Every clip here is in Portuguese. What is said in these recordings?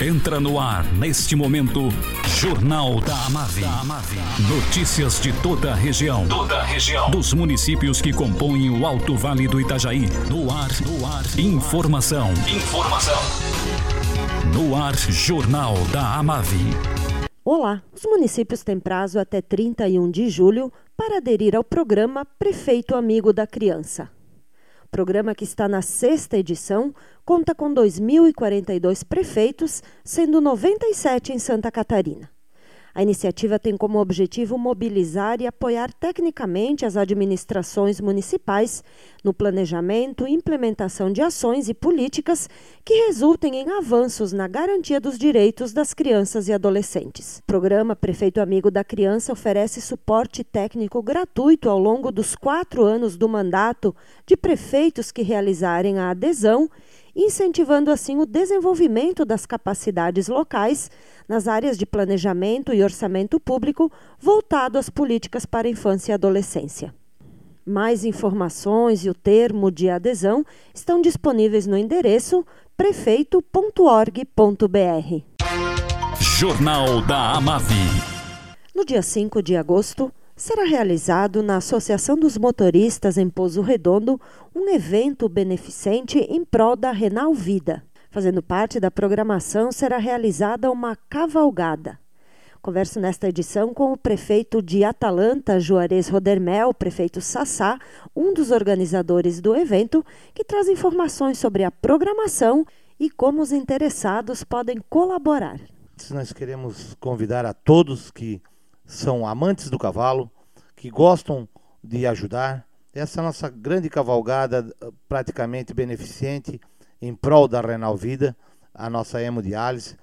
Entra no ar, neste momento, Jornal da Amave. Notícias de toda a região. Dos municípios que compõem o Alto Vale do Itajaí. No ar. Informação. No ar, Jornal da Amave. Olá, os municípios têm prazo até 31 de julho para aderir ao programa Prefeito Amigo da Criança. O programa, que está na 6ª edição, conta com 2.042 prefeitos, sendo 97 em Santa Catarina. A iniciativa tem como objetivo mobilizar e apoiar tecnicamente as administrações municipais no planejamento e implementação de ações e políticas que resultem em avanços na garantia dos direitos das crianças e adolescentes. O programa Prefeito Amigo da Criança oferece suporte técnico gratuito ao longo dos 4 anos do mandato de prefeitos que realizarem a adesão, incentivando assim o desenvolvimento das capacidades locais nas áreas de planejamento e orçamento público voltado às políticas para a infância e adolescência. Mais informações e o termo de adesão estão disponíveis no endereço prefeito.org.br. Jornal da Amave. No dia 5 de agosto, será realizado na Associação dos Motoristas em Pouso Redondo um evento beneficente em prol da Renal Vida. Fazendo parte da programação, será realizada uma cavalgada. Converso nesta edição com o prefeito de Atalanta, Juarez Rodermel, prefeito Sassá, um dos organizadores do evento, que traz informações sobre a programação e como os interessados podem colaborar. Nós queremos convidar a todos que são amantes do cavalo, que gostam de ajudar. Essa nossa grande cavalgada, praticamente beneficente, em prol da Renal Vida, a nossa hemodiálise.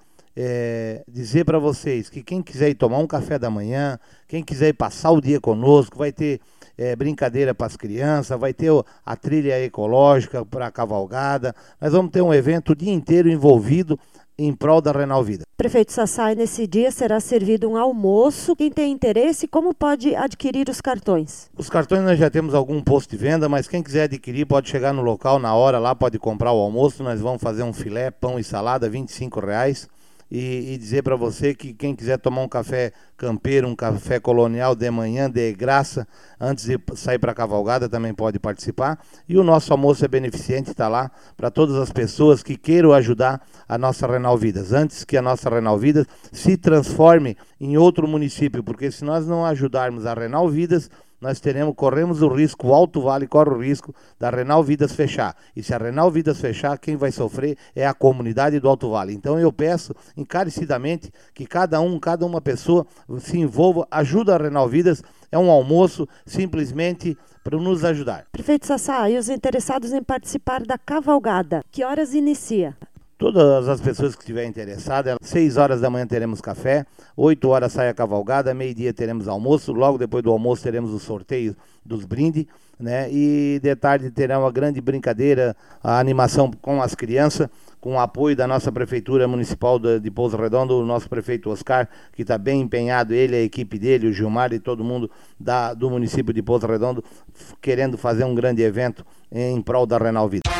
Dizer para vocês que quem quiser ir tomar um café da manhã, quem quiser ir passar o dia conosco, vai ter brincadeira para as crianças, vai ter a trilha ecológica para a cavalgada. Nós vamos ter um evento o dia inteiro envolvido em prol da Renal Vida. Prefeito Sassá, nesse dia será servido um almoço. Quem tem interesse, como pode adquirir os cartões? Os cartões nós já temos algum posto de venda, mas quem quiser adquirir pode chegar no local na hora, lá pode comprar o almoço. Nós vamos fazer um filé, pão e salada, R$25. E dizer para você que quem quiser tomar um café campeiro, um café colonial de manhã, de graça, antes de sair para a cavalgada, também pode participar. E o nosso almoço é beneficente, está lá para todas as pessoas que queiram ajudar a nossa Renal Vidas, antes que a nossa Renal Vidas se transforme em outro município, porque se nós não ajudarmos a Renal Vidas, nós corremos o risco, o Alto Vale corre o risco da Renal Vidas fechar. E se a Renal Vidas fechar, quem vai sofrer é a comunidade do Alto Vale. Então eu peço encarecidamente que cada uma pessoa se envolva, ajuda a Renal Vidas. É um almoço simplesmente para nos ajudar. Prefeito Sassá, e os interessados em participar da cavalgada, que horas inicia? Todas as pessoas que estiverem interessadas, 6 horas da manhã teremos café, 8 horas sai a cavalgada, meio-dia teremos almoço, logo depois do almoço teremos o sorteio dos brindes, né? E de tarde terá uma grande brincadeira, a animação com as crianças, com o apoio da nossa Prefeitura Municipal de Pouso Redondo, o nosso prefeito Oscar, que está bem empenhado, ele, a equipe dele, o Gilmar e todo mundo do município de Pouso Redondo, querendo fazer um grande evento em prol da Renal Vida.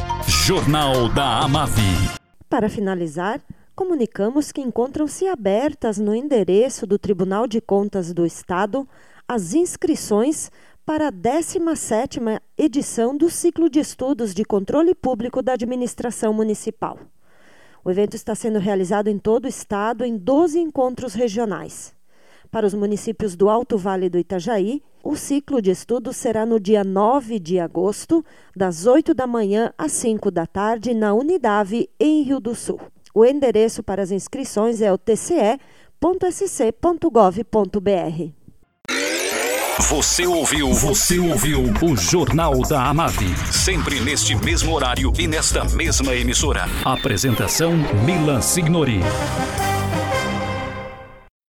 Jornal da Amave. Para finalizar, comunicamos que encontram-se abertas no endereço do Tribunal de Contas do Estado as inscrições para a 17ª edição do ciclo de estudos de controle público da administração municipal. O evento está sendo realizado em todo o estado em 12 encontros regionais. Para os municípios do Alto Vale do Itajaí, o ciclo de estudos será no dia 9 de agosto, das 8 da manhã às 5 da tarde, na Unidave, em Rio do Sul. O endereço para as inscrições é o tce.sc.gov.br. Você ouviu o Jornal da Amave. Sempre neste mesmo horário e nesta mesma emissora. Apresentação Milan Signori.